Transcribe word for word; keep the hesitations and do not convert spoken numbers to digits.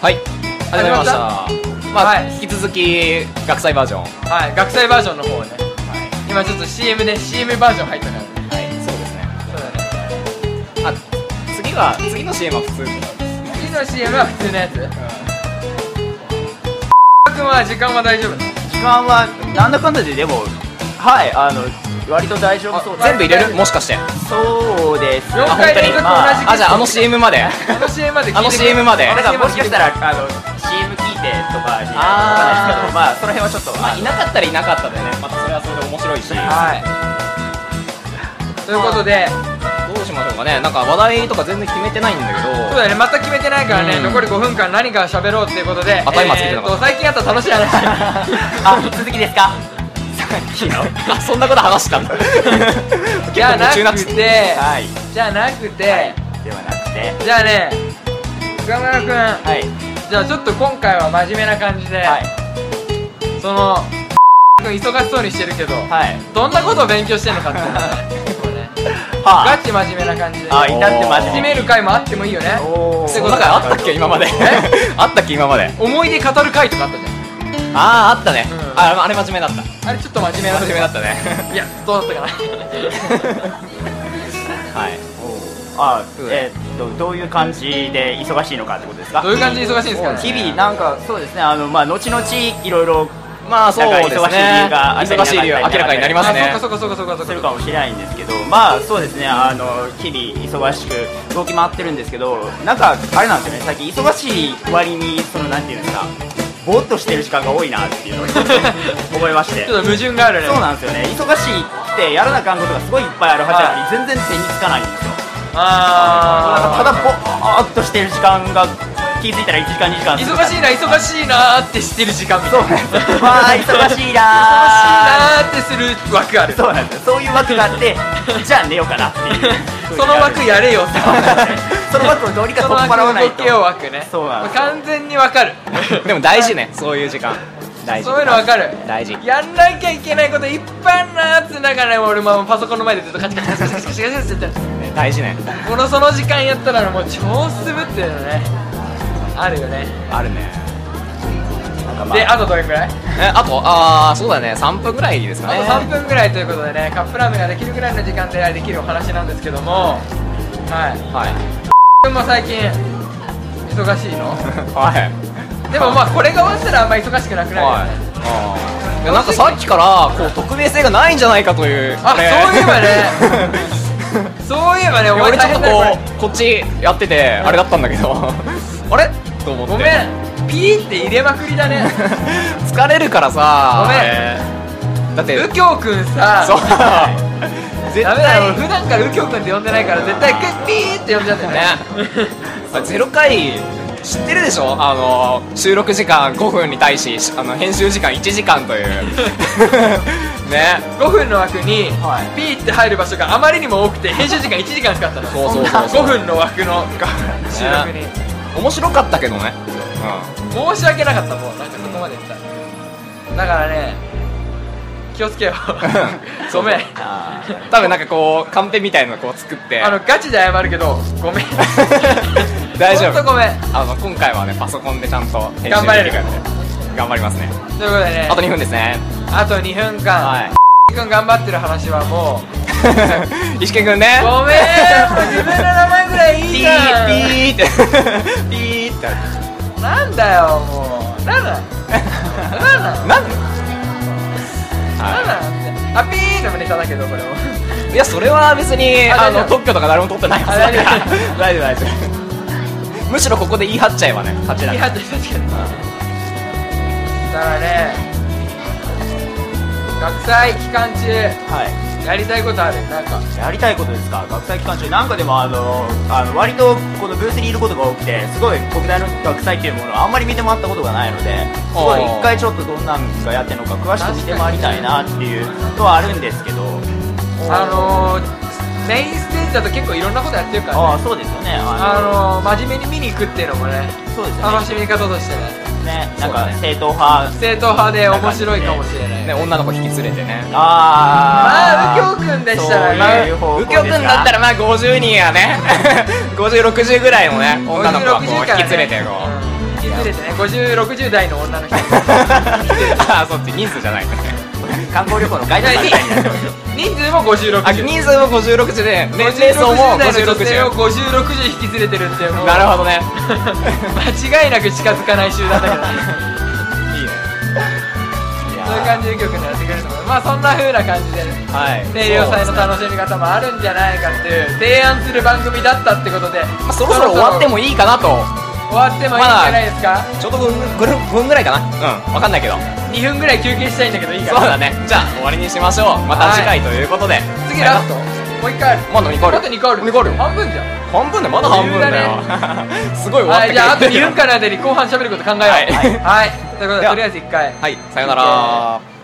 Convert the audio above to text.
はい始めましたまあ、はい、引き続き学祭バージョンはい学祭バージョンの方をね、はい、今ちょっと シーエム で シーエム バージョン入ったからねはいそうですねそうだねあ次は次の シーエム は普通次の シーエム は普通のやつ、うん、君は時間は大丈夫？ 時間はなんだかんだででもはいあの割と大丈夫そう。 全部入れる？もしかしてそうですよんかい連続同じ、 まあ、あじゃああの シーエム まであの シーエム まであの シーエム までだからもしかしたらあの シーエム 聞いてとかになるかないですけどまあその辺はちょっとまあいなかったらいなかったでねまたそれはそれで面白いしはいということでどうしましょうかねなんか話題とか全然決めてないんだけどそうだねまた決めてないからね、うん、残りごふんかん何か喋ろうっていうことであタイマーつけてなかった、 えー、と最近あった楽しい話あ続きですかあそんなこと話したんだじゃなくて、 はい、 じゃなくて、 はい、ではなくてじゃあね岡村くん、 はい、 じゃあちょっと今回は真面目な感じで、はい、その忙しそうにしてるけど、はい、どんなことを勉強してんのかっていうのねはあ、ガチ真面目な感じであ至って真面目始める回もあってもいいよねおそんな回あったっけ今まであったっけ今まで思い出語る回とかあったじゃんあーあったね、うん、あ, あれ真面目だったあれちょっと真面目な真面目だったねいやどうだったかなはいあえー、っとどういう感じで忙しいのかってことですかどういう感じで忙しいんですかね日々なんかそうですねあのまあ後々いろいろまあそうですね忙しい理由が忙しい理由明らかになりますねそうかそうかそうかそうかするかもしれないんですけどまあそうですねあの日々忙しく動き回ってるんですけどなんかあれなんですよね最近忙しい割にそのなんていうんですかぼーっとしてる時間が多いなっていうのを思いましてちょっと矛盾があるねそうなんですよね忙しいってやらなあかんことがすごいいっぱいあるはずなのに全然手につかないんですよあただぼーっとしてる時間が気づいたらいちじかんにじかん忙しいな忙しいなーってしてる時間みたいなそうなんですよわー忙しいなー忙しいなーってする枠あるそうなんですよそういう枠があってじゃあ寝ようかなっていうその枠やれよってその枠をどうにか取っ払わないとその枠動けよ枠ねそうなんですよ完全にわかるでも大事ねそういう時間大事そういうのわかる大事やんなきゃいけないこといっぱいあるなーってだから俺もパソコンの前でずっとカチカチカチカチカチカチカチカチってやってる大事ねこのその時間やったらもう超すぶってるのねあるよねあるねなんか、まあ、であとどれくらいえあとあーそうだねさんぷんぐらいですかねあとさんぷんぐらいということでねカップラーメンができるぐらいの時間でできるお話なんですけどもはいはい君も最近忙しいのはいでもまあこれが終わったらあんま忙しくなくなるよね、はい、 いやなんかさっきからこう匿名性がないんじゃないかというあ、ね、そういえばねそういえばね俺ちょっとこうこっちやっててあれだったんだけどあれと思ってごめんピーって入れまくりだね疲れるからさごめん、 えー、だって右京くんさそう絶対ダメだよ普段から右京くんって呼んでないから絶対ピーって呼んじゃってねゼロ回知ってるでしょあの収録時間ごふんに対しあの編集時間いちじかんというねごふんの枠に、はい、ピーって入る場所があまりにも多くて編集時間いちじかん使ったのそうそうそうそうごふんの枠の収録に、ね、 面白かったけどね、 うん、申し訳なかったもうなんかそこまで言っただからね気をつけようごめん多分なんかこうカンペみたいなのこう作ってあのガチで謝るけどごめん大丈夫ほんとごめんあの今回はねパソコンでちゃんと編集頑張れるからね頑張りますねということでねあとにふんですねあとにふんかんはいくん頑張ってる話はもう石毛くんねごめん自分の名前ぐらいいいじゃんピーってピーってなんだよもうなんだなんだなんだなんだってあピーのネタだけどこれもいやそれは別にあの特許とか誰も取ってないはずだから大丈夫大丈夫むしろここで言い張っちゃえばね勝ちだ言い張っちゃえば確かにだからね学祭期間中、はい、やりたいことあるなんかやりたいことですか学祭期間中なんかでもあのあの割とこのブースにいることが多くてすごい国大の学祭っていうものをあんまり見て回ったことがないのですごい一回ちょっとどんなんがやってるのか詳しく見て回りたいなっていうのはあるんですけどあのー、メインステージだと結構いろんなことやってるからねああそうですよねあのー、真面目に見に行くっていうのもねそうですよね楽しみ方としてねね、なんか正統派正統派で面白いかもしれないね女の子引き連れてねああ右京くんでしたらね右京くんだったらまあごじゅうにんやねごじゅうろくじゅうぐらいのね女の子はこう引き連れてこう引き連れてねごじゅうろくじゅう代の女の人ああそっち人数じゃない観光旅行のガイドさんみたいになってますよ。 人数もごじゅうろくじゅう、 人数もごじゅうろくじゅうで年齢層もごじゅうろくじゅうをごじゅうろくじゅう引き連れてるってもうなるほどね間違いなく近づかない集団だけどねいいねそういう感じで曲になってくれると思う。まあそんな風な感じでねはい清涼祭の楽しみ方もあるんじゃないかっていう提案する番組だったってことで、 まあそろそろ終わってもいいかなと終わってもいいんじゃないですか。 ちょうどごふんぐらいかなうん分かんないけどにふんぐらい休憩したいんだけどいいかな。 そうだねじゃあ終わりにしましょうまた次回ということで次ラストもう一回あるまだにかいあるあとにかいあるにかいあるよ半分じゃん半分でまだ半分だよすごい終わってくれはいじゃああとにふん間の間に後半喋ること考えようはいはいということでとりあえずいっかいはいさよなら。